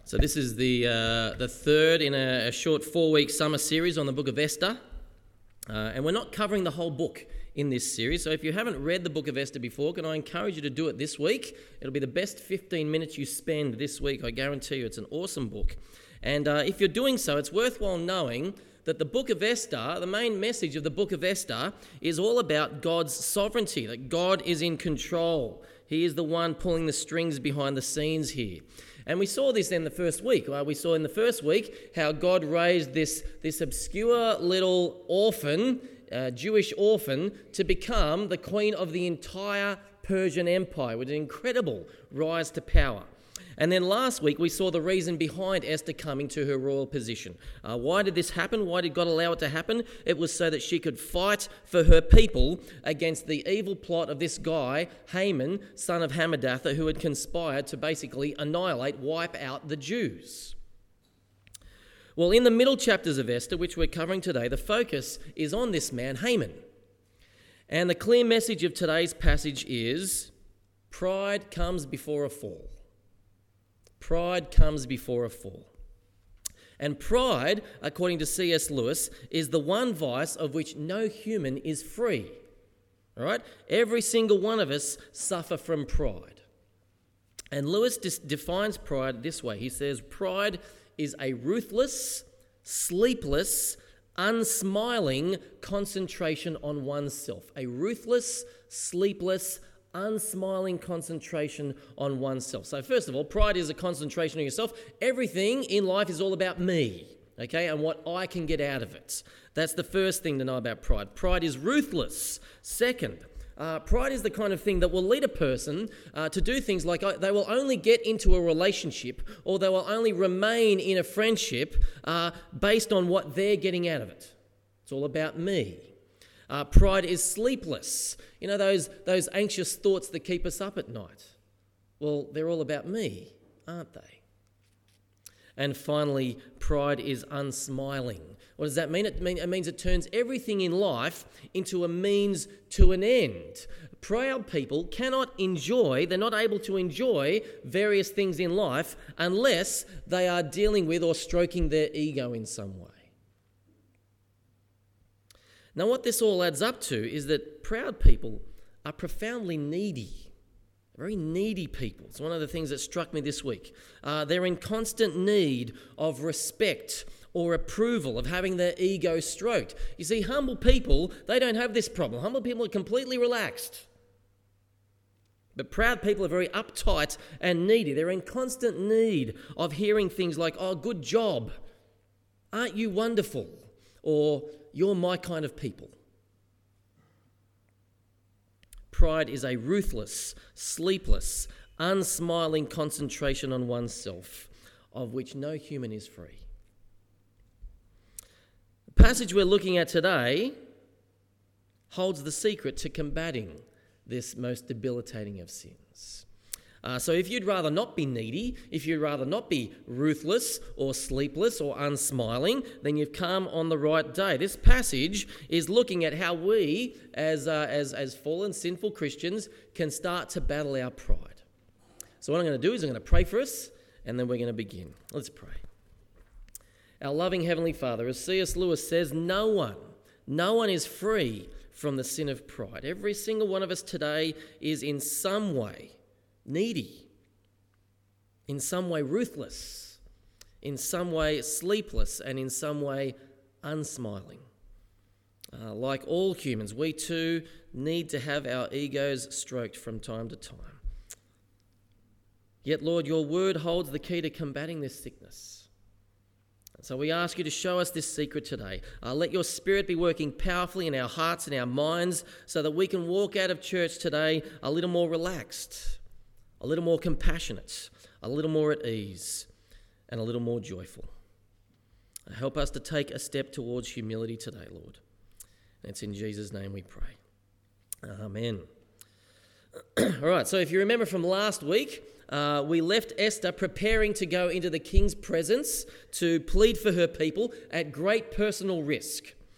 So this is the third in a short 4-week summer series on the book of Esther. And we're not covering the whole book in this series. So if you haven't read the book of Esther before, can I encourage you to do it this week? It'll be the best 15 minutes you spend this week. I guarantee you it's an awesome book. And if you're doing so, it's worthwhile knowing that the book of Esther, the main message of the book of Esther, is all about God's sovereignty, that God is in control. He is the one pulling the strings behind the scenes here. And we saw this in the first week. We saw in the first week how God raised this obscure little orphan, Jewish orphan, to become the queen of the entire Persian Empire with an incredible rise to power. And then last week we saw the reason behind Esther coming to her royal position. Why did this happen? Why did God allow it to happen? It was so that she could fight for her people against the evil plot of this guy, Haman, son of Hammedatha, who had conspired to basically wipe out the Jews. Well, in the middle chapters of Esther, which we're covering today, the focus is on this man, Haman. And the clear message of today's passage is pride comes before a fall. Pride comes before a fall. And pride, according to C.S. Lewis, is the one vice of which no human is free. All right? Every single one of us suffer from pride. And Lewis defines pride this way. He says, pride is a ruthless, sleepless, unsmiling concentration on oneself. A ruthless, sleepless, unsmiling concentration on oneself. So first of all, pride is a concentration on yourself. Everything in life is all about me, okay, and what I can get out of it. That's the first thing to know about pride. Pride is ruthless. Second, pride is the kind of thing that will lead a person to do things like they will only get into a relationship or they will only remain in a friendship based on what they're getting out of it. It's all about me. Pride is sleepless. You know, those anxious thoughts that keep us up at night. Well, they're all about me, aren't they? And finally, pride is unsmiling. What does that mean? It means it turns everything in life into a means to an end. Proud people they're not able to enjoy various things in life unless they are dealing with or stroking their ego in some way. Now, what this all adds up to is that proud people are profoundly needy, very needy people. It's one of the things that struck me this week. They're in constant need of respect or approval, of having their ego stroked. You see, humble people, they don't have this problem. Humble people are completely relaxed. But proud people are very uptight and needy. They're in constant need of hearing things like, oh, good job, aren't you wonderful? Or, you're my kind of people. Pride is a ruthless, sleepless, unsmiling concentration on oneself, of which no human is free. The passage we're looking at today holds the secret to combating this most debilitating of sins. So if you'd rather not be needy, if you'd rather not be ruthless or sleepless or unsmiling, then you've come on the right day. This passage is looking at how we, as fallen, sinful Christians, can start to battle our pride. So what I'm going to do is I'm going to pray for us, and then we're going to begin. Let's pray. Our loving Heavenly Father, as C.S. Lewis says, no one is free from the sin of pride. Every single one of us today is in some way needy, in some way ruthless, in some way sleepless, and in some way unsmiling. Like all humans, we too need to have our egos stroked from time to time. Yet, Lord, your word holds the key to combating this sickness. So we ask you to show us this secret today. Let your Spirit be working powerfully in our hearts and our minds so that we can walk out of church today a little more relaxed, a little more compassionate, a little more at ease, and a little more joyful. Help us to take a step towards humility today, Lord. And it's in Jesus' name we pray. Amen. All right, so if you remember from last week, we left Esther preparing to go into the king's presence to plead for her people at great personal risk.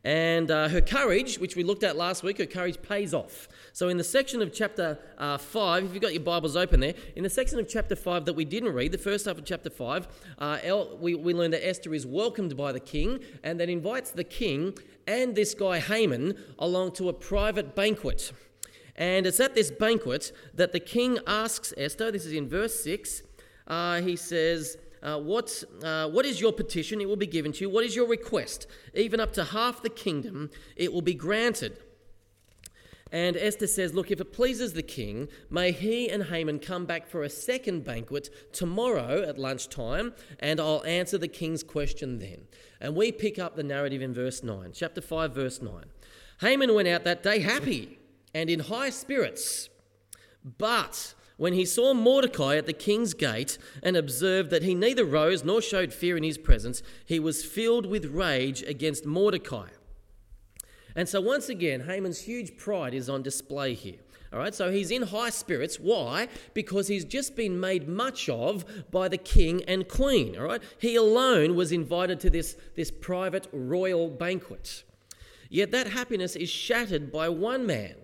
And her courage, which we looked at last week, her courage pays off. So in the section of chapter 5, if you've got your Bibles open there, in the section of chapter 5 that we didn't read, the first half of chapter 5, we learned that Esther is welcomed by the king and that invites the king and this guy Haman along to a private banquet. And it's at this banquet that the king asks Esther, this is in verse 6, he says, what is your petition? It will be given to you. What is your request? Even up to half the kingdom, it will be granted. And Esther says, look, if it pleases the king, may he and Haman come back for a second banquet tomorrow at lunchtime, and I'll answer the king's question then. And we pick up the narrative in verse 9, chapter 5, verse 9. Haman went out that day happy and in high spirits, but when he saw Mordecai at the king's gate and observed that he neither rose nor showed fear in his presence, he was filled with rage against Mordecai. And so once again, Haman's huge pride is on display here. All right, so he's in high spirits. Why? Because he's just been made much of by the king and queen. All right, he alone was invited to this private royal banquet. Yet that happiness is shattered by one man,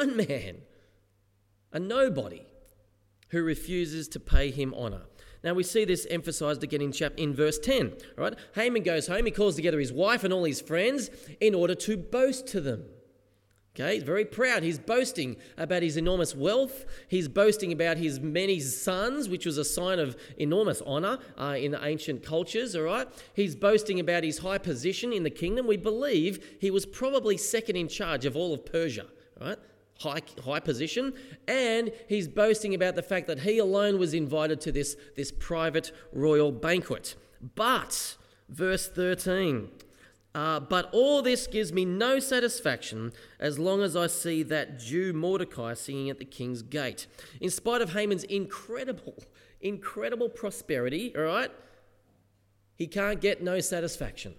a nobody, who refuses to pay him honour. Now we see this emphasised again in verse 10. Right? Haman goes home, he calls together his wife and all his friends in order to boast to them. Okay, he's very proud. He's boasting about his enormous wealth. He's boasting about his many sons, which was a sign of enormous honour in the ancient cultures, all right? He's boasting about his high position in the kingdom. We believe he was probably second in charge of all of Persia, right? High position, and he's boasting about the fact that he alone was invited to this private royal banquet. But, verse 13, but all this gives me no satisfaction as long as I see that Jew Mordecai singing at the king's gate. In spite of Haman's incredible prosperity, all right, he can't get no satisfaction.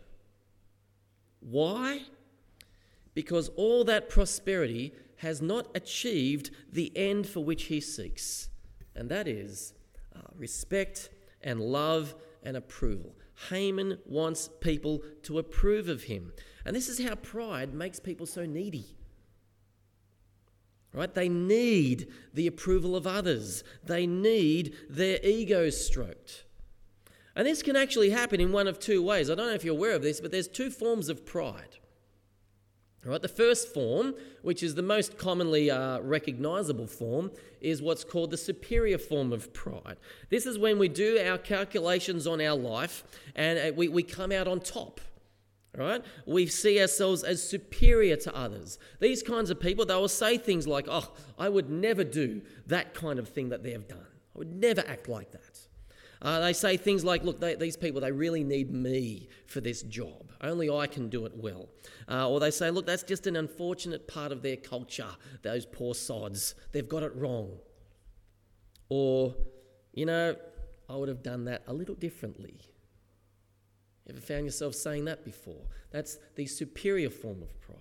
Why? Because all that prosperity has not achieved the end for which he seeks, and that is respect and love and approval. Haman wants people to approve of him, and this is how pride makes people so needy. Right? They need the approval of others. They need their egos stroked. And this can actually happen in one of two ways. I don't know if you're aware of this, but there's two forms of pride. Right, the first form, which is the most commonly recognisable form, is what's called the superior form of pride. This is when we do our calculations on our life and we come out on top. Right? We see ourselves as superior to others. These kinds of people, they will say things like, oh, I would never do that kind of thing that they've done. I would never act like that. They say things like, look, these people, they really need me for this job. Only I can do it well. Or they say, look, that's just an unfortunate part of their culture, those poor sods. They've got it wrong. Or, I would have done that a little differently. Ever found yourself saying that before? That's the superior form of pride.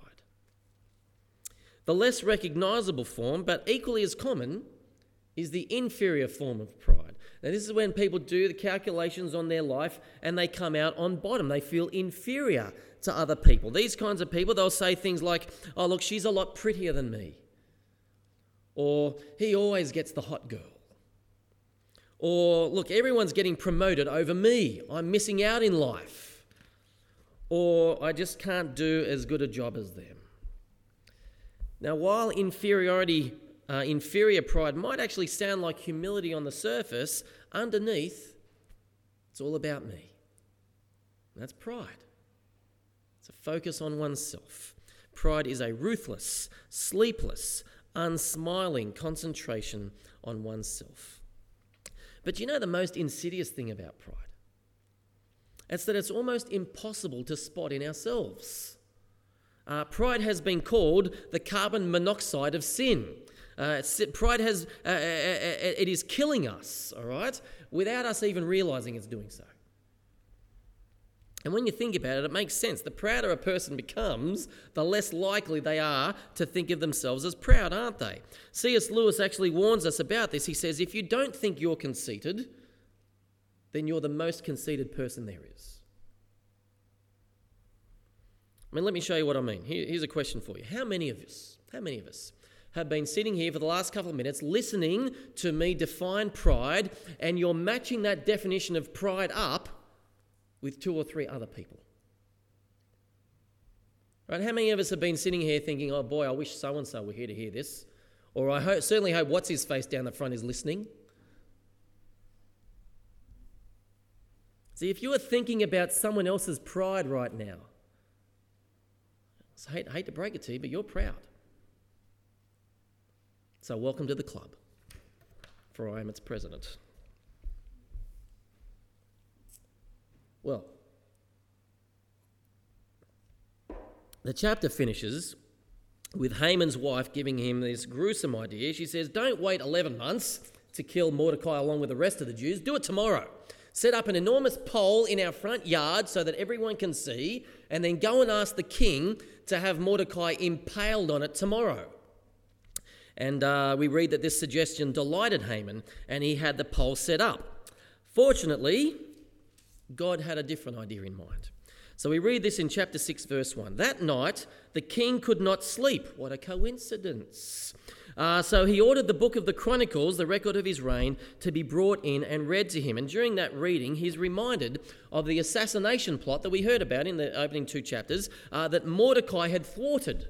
The less recognisable form, but equally as common, is the inferior form of pride. Now, this is when people do the calculations on their life and they come out on bottom. They feel inferior to other people. These kinds of people, they'll say things like, oh, look, she's a lot prettier than me. Or, he always gets the hot girl. Or, look, everyone's getting promoted over me. I'm missing out in life. Or, I just can't do as good a job as them. Now, while inferior pride might actually sound like humility on the surface, underneath, it's all about me. That's pride. It's a focus on oneself. Pride is a ruthless, sleepless, unsmiling concentration on oneself. But you know the most insidious thing about pride? It's that it's almost impossible to spot in ourselves. Pride has been called the carbon monoxide of sin. Pride it is killing us, all right, without us even realising it's doing so. And when you think about it, it makes sense. The prouder a person becomes, the less likely they are to think of themselves as proud, aren't they? C.S. Lewis actually warns us about this. He says, if you don't think you're conceited, then you're the most conceited person there is. I mean, let me show you what I mean. Here's a question for you. How many of us have been sitting here for the last couple of minutes listening to me define pride, and you're matching that definition of pride up with 2 or 3 other people? Right? How many of us have been sitting here thinking, oh boy, I wish so-and-so were here to hear this? Or I certainly hope what's-his-face down the front is listening. See, if you are thinking about someone else's pride right now, I hate to break it to you, but you're proud. So welcome to the club, for I am its president. Well, the chapter finishes with Haman's wife giving him this gruesome idea. She says, don't wait 11 months to kill Mordecai along with the rest of the Jews. Do it tomorrow. Set up an enormous pole in our front yard so that everyone can see, and then go and ask the king to have Mordecai impaled on it tomorrow. And we read that this suggestion delighted Haman, and he had the pole set up. Fortunately, God had a different idea in mind. So we read this in chapter 6, verse 1. That night, the king could not sleep. What a coincidence. So he ordered the book of the Chronicles, the record of his reign, to be brought in and read to him. And during that reading, he's reminded of the assassination plot that we heard about in the opening 2 chapters that Mordecai had thwarted.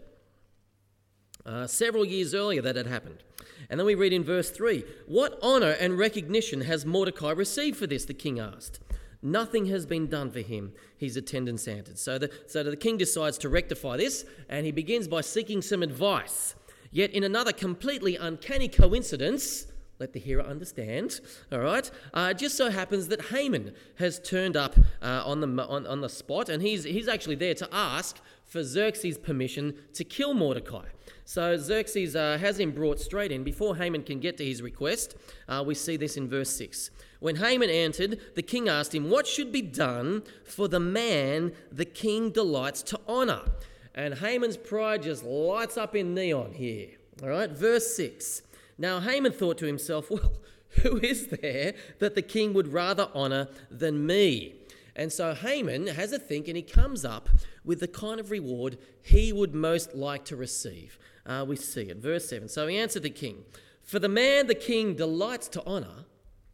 Several years earlier that had happened. And then we read in verse 3, what honour and recognition has Mordecai received for this, the king asked. Nothing has been done for him, his attendants answered. So the king decides to rectify this, and he begins by seeking some advice. Yet in another completely uncanny coincidence, let the hearer understand, all right, it just so happens that Haman has turned up on the spot, and he's actually there to ask for Xerxes' permission to kill Mordecai. So Xerxes has him brought straight in. Before Haman can get to his request, we see this in verse 6. When Haman entered, the king asked him, what should be done for the man the king delights to honour? And Haman's pride just lights up in neon here. All right, verse 6. Now Haman thought to himself, well, who is there that the king would rather honour than me? And so Haman has a think, and he comes up with the kind of reward he would most like to receive. We see it, verse 7. So he answered the king, for the man the king delights to honour,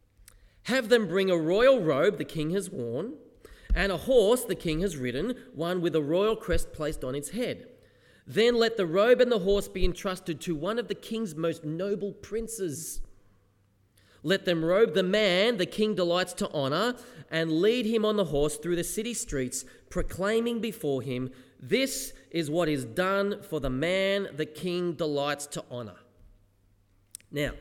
have them bring a royal robe the king has worn, and a horse the king has ridden, one with a royal crest placed on its head. Then let the robe and the horse be entrusted to one of the king's most noble princes. Let them robe the man the king delights to honour, and lead him on the horse through the city streets, proclaiming before him, this is what is done for the man the king delights to honour. Now,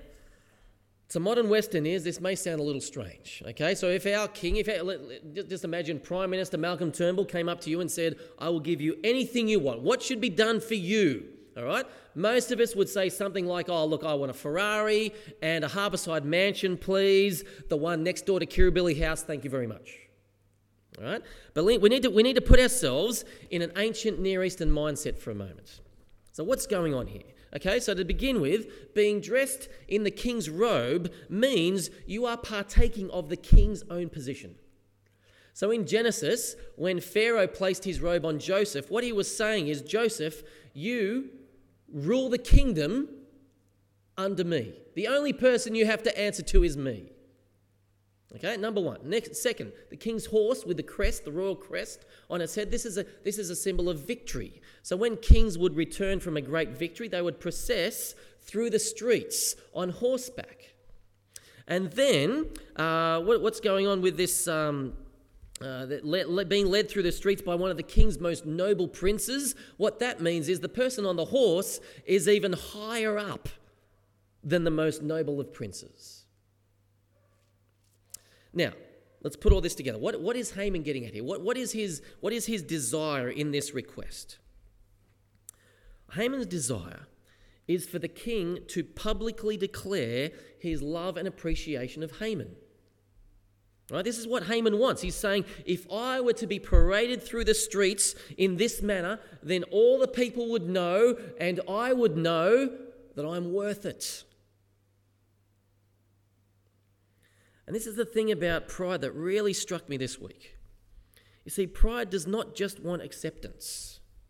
to modern Western ears, this may sound a little strange, okay? So if our king, just imagine Prime Minister Malcolm Turnbull came up to you and said, I will give you anything you want. What should be done for you, all right? Most of us would say something like, oh, look, I want a Ferrari and a harbourside mansion, please. The one next door to Kirribilli House, thank you very much. All right? But we need to put ourselves in an ancient Near Eastern mindset for a moment. So what's going on here? Okay, so to begin with, being dressed in the king's robe means you are partaking of the king's own position. So in Genesis, when Pharaoh placed his robe on Joseph, what he was saying is, Joseph, you rule the kingdom under me. The only person you have to answer to is me. Okay, number one. Second, the king's horse with the crest, the royal crest on its head. This is a symbol of victory. So when kings would return from a great victory, they would process through the streets on horseback. And then, what's going on with this being led through the streets by one of the king's most noble princes? What that means is the person on the horse is even higher up than the most noble of princes. Now, let's put all this together. What is Haman getting at here? What is his desire in this request? Haman's desire is for the king to publicly declare his love and appreciation of Haman. Right? This is what Haman wants. He's saying, if I were to be paraded through the streets in this manner, then all the people would know, and I would know that I'm worth it. And this is the thing about pride that really struck me this week. You see, pride does not just want acceptance.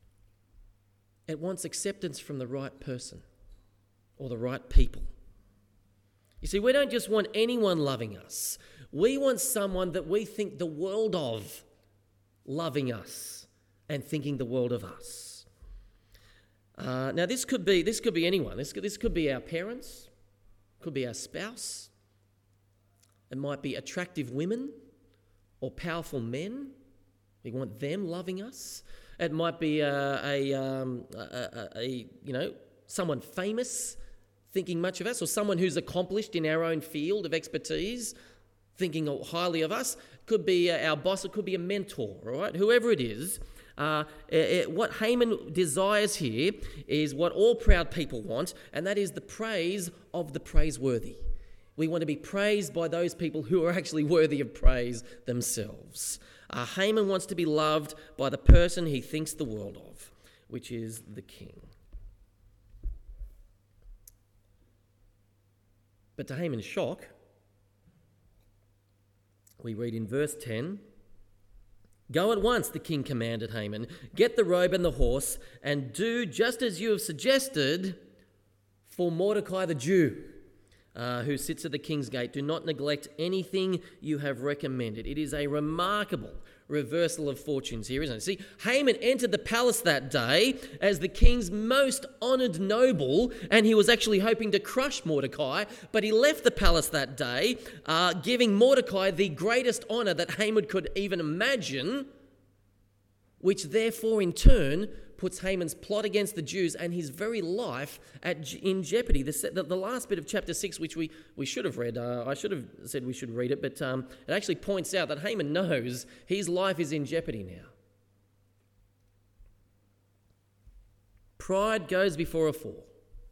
It wants acceptance from the right person or the right people. You see, we don't just want anyone loving us. We want someone that we think the world of loving us and thinking the world of us. Now, this could be anyone. This could be our parents, could be our spouse. It might be attractive women or powerful men. We want them loving us. It might be someone famous thinking much of us, or someone who's accomplished in our own field of expertise thinking highly of us. Could be our boss. It could be a mentor. All right, whoever it is. What Haman desires here is what all proud people want, and that is the praise of the praiseworthy. We want to be praised by those people who are actually worthy of praise themselves. Haman wants to be loved by the person he thinks the world of, which is the king. But to Haman's shock, we read in verse 10, "Go at once," the king commanded Haman, "get the robe and the horse, and do just as you have suggested for Mordecai the Jew, who sits at the king's gate. Do not neglect anything you have recommended." It is a remarkable reversal of fortunes here, isn't it? See, Haman entered the palace that day as the king's most honoured noble, and he was actually hoping to crush Mordecai, but he left the palace that day, giving Mordecai the greatest honour that Haman could even imagine, which therefore in turn puts Haman's plot against the Jews and his very life in jeopardy. The last bit of chapter 6, which we should have read, I should have said we should read it, but it actually points out that Haman knows his life is in jeopardy now. Pride goes before a fall.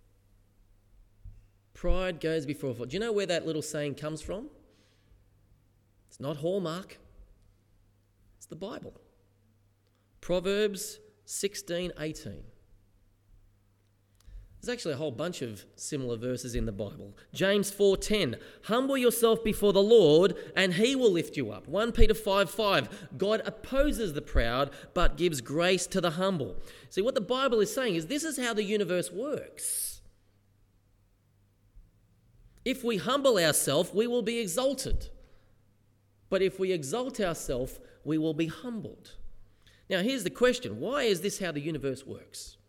Pride goes before a fall. Do you know where that little saying comes from? It's not Hallmark. It's the Bible. Proverbs 16:18. There's actually a whole bunch of similar verses in the Bible. James 4:10, "Humble yourself before the Lord and he will lift you up." 1 Peter 5:5, "God opposes the proud but gives grace to the humble." See, what the Bible is saying is this is how the universe works. If we humble ourselves, we will be exalted. But if we exalt ourselves, we will be humbled. Now, here's the question. Why is this how the universe works?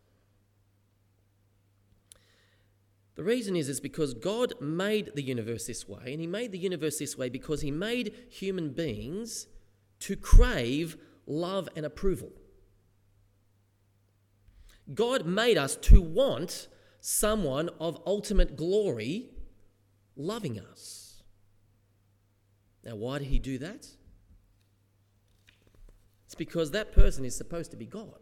The reason is because God made the universe this way, and he made the universe this way because he made human beings to crave love and approval. God made us to want someone of ultimate glory loving us. Now, why did he do that? It's because that person is supposed to be God.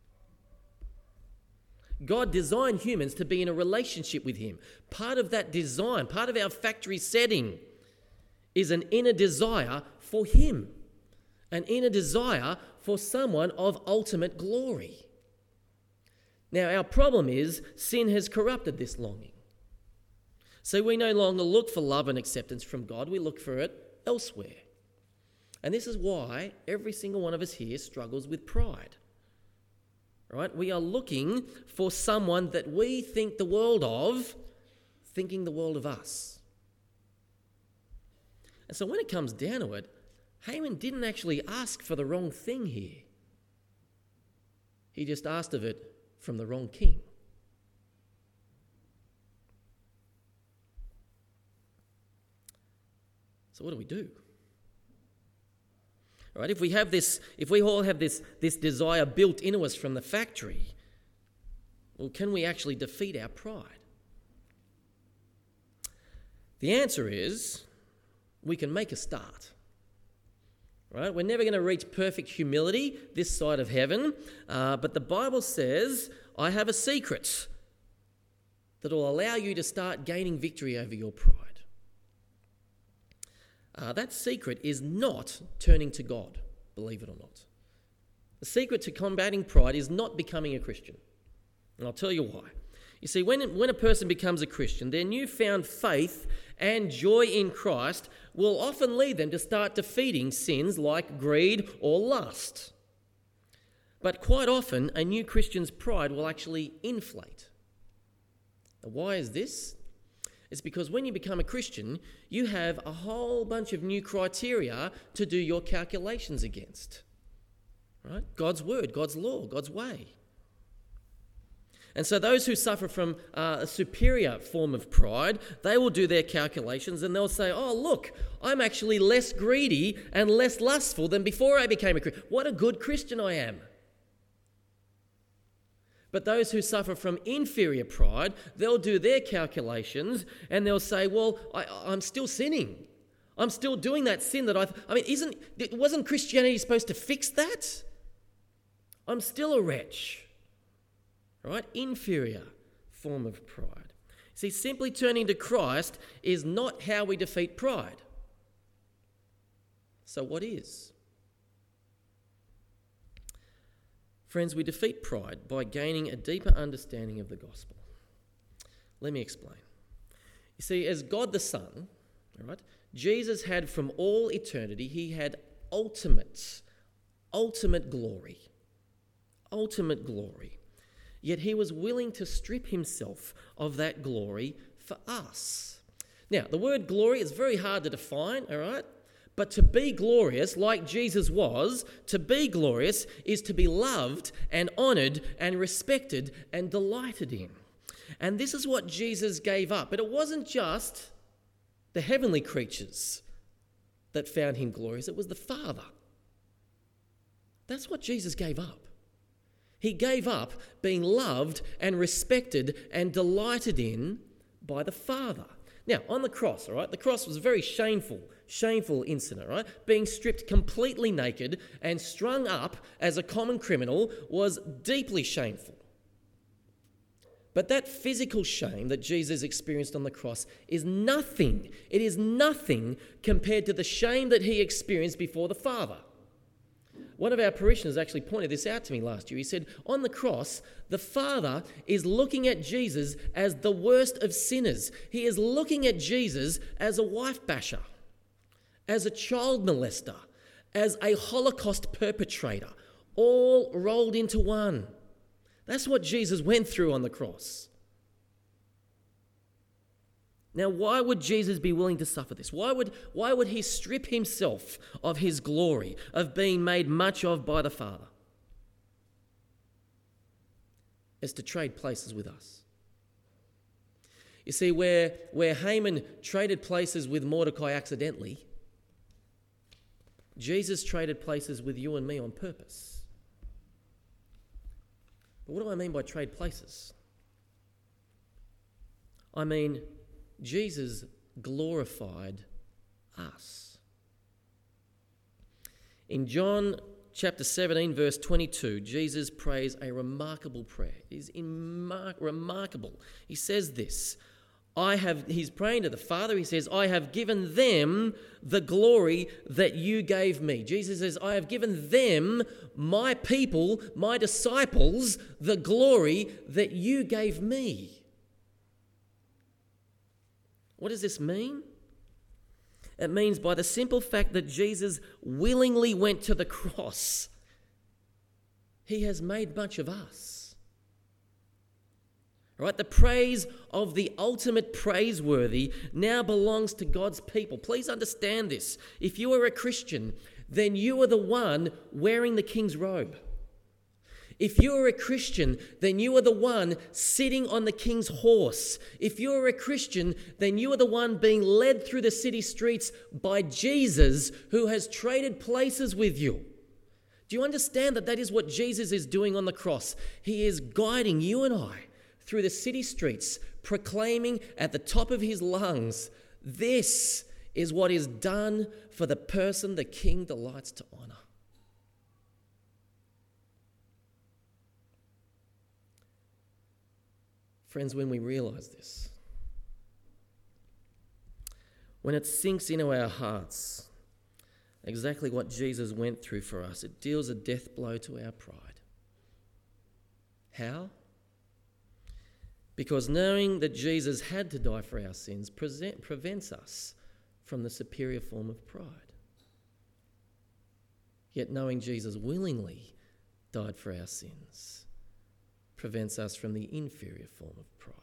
God designed humans to be in a relationship with him. Part of that design, part of our factory setting is an inner desire for him, an inner desire for someone of ultimate glory. Now, our problem is sin has corrupted this longing. So we no longer look for love and acceptance from God, we look for it elsewhere. And this is why every single one of us here struggles with pride. Right? We are looking for someone that we think the world of, thinking the world of us. And so when it comes down to it, Haman didn't actually ask for the wrong thing here. He just asked of it from the wrong king. So what do we do? Right? If we all have this desire built into us from the factory, well, can we actually defeat our pride? The answer is we can make a start. Right? We're never going to reach perfect humility this side of heaven, but the Bible says, "I have a secret that will allow you to start gaining victory over your pride." That secret is not turning to God, believe it or not. The secret to combating pride is not becoming a Christian. And I'll tell you why. You see, when a person becomes a Christian, their newfound faith and joy in Christ will often lead them to start defeating sins like greed or lust. But quite often, a new Christian's pride will actually inflate. Now, why is this? It's because when you become a Christian, you have a whole bunch of new criteria to do your calculations against. Right? God's word, God's law, God's way. And so those who suffer from a superior form of pride, they will do their calculations and they'll say, oh, look, I'm actually less greedy and less lustful than before I became a Christian. What a good Christian I am. But those who suffer from inferior pride, they'll do their calculations and they'll say, well, I'm still sinning. I'm still doing that sin that wasn't Christianity supposed to fix that? I'm still a wretch. Right? Inferior form of pride. See, simply turning to Christ is not how we defeat pride. So what is? Friends, we defeat pride by gaining a deeper understanding of the gospel. Let me explain. You see, as God the Son, all right, Jesus had from all eternity, he had ultimate glory. Ultimate glory. Yet he was willing to strip himself of that glory for us. Now, the word glory is very hard to define, all right? But to be glorious, like Jesus was, to be glorious is to be loved and honoured and respected and delighted in. And this is what Jesus gave up. But it wasn't just the heavenly creatures that found him glorious. It was the Father. That's what Jesus gave up. He gave up being loved and respected and delighted in by the Father. Now, on the cross, all right, the cross was a very shameful incident, right? Being stripped completely naked and strung up as a common criminal was deeply shameful. But that physical shame that Jesus experienced on the cross is nothing. It is nothing compared to the shame that he experienced before the Father. One of our parishioners actually pointed this out to me last year. He said, on the cross, the Father is looking at Jesus as the worst of sinners. He is looking at Jesus as a wife basher, as a child molester, as a Holocaust perpetrator, all rolled into one. That's what Jesus went through on the cross. Now, why would Jesus be willing to suffer this? Why would he strip himself of his glory, of being made much of by the Father? It's to trade places with us. You see, where Haman traded places with Mordecai accidentally, Jesus traded places with you and me on purpose. But what do I mean by trade places? I mean, Jesus glorified us. In John chapter 17, verse 22, Jesus prays a remarkable prayer. It is remarkable. He says this, he's praying to the Father. He says, I have given them the glory that you gave me. Jesus says, I have given them, my people, my disciples, the glory that you gave me. What does this mean? It means by the simple fact that Jesus willingly went to the cross, he has made much of us. Right? The praise of the ultimate praiseworthy now belongs to God's people. Please understand this. If you are a Christian, then you are the one wearing the king's robe. If you are a Christian, then you are the one sitting on the king's horse. If you are a Christian, then you are the one being led through the city streets by Jesus, who has traded places with you. Do you understand that is what Jesus is doing on the cross? He is guiding you and I through the city streets, proclaiming at the top of his lungs, this is what is done for the person the king delights to honor. Friends, when we realise this, when it sinks into our hearts exactly what Jesus went through for us, it deals a death blow to our pride. How? Because knowing that Jesus had to die for our sins prevents us from the superior form of pride. Yet knowing Jesus willingly died for our sins, prevents us from the inferior form of pride.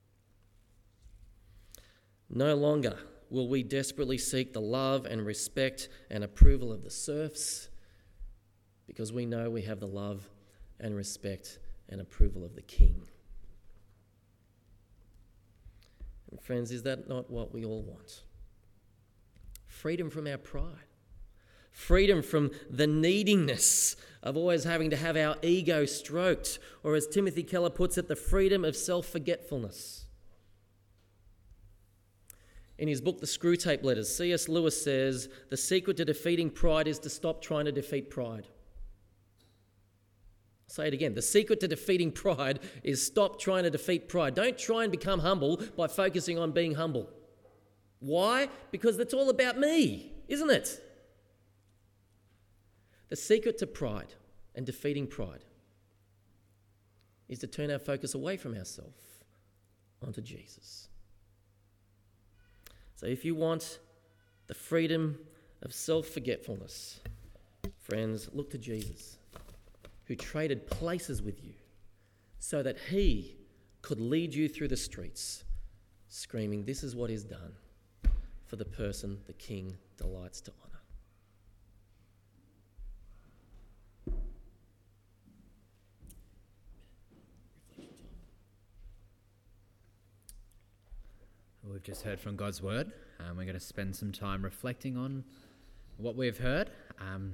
No longer will we desperately seek the love and respect and approval of the serfs, because we know we have the love and respect and approval of the King. And friends, is that not what we all want? Freedom from our pride. Freedom from the neediness of always having to have our ego stroked, or as Timothy Keller puts it, the freedom of self-forgetfulness. In his book, The Screwtape Letters, C.S. Lewis says, the secret to defeating pride is to stop trying to defeat pride. I'll say it again. The secret to defeating pride is stop trying to defeat pride. Don't try and become humble by focusing on being humble. Why? Because that's all about me, isn't it? The secret to pride and defeating pride is to turn our focus away from ourselves onto Jesus. So if you want the freedom of self-forgetfulness, friends, look to Jesus, who traded places with you so that he could lead you through the streets, screaming, "This is what is done for the person the King delights to honour." We've just heard from God's word. We're going to spend some time reflecting on what we've heard.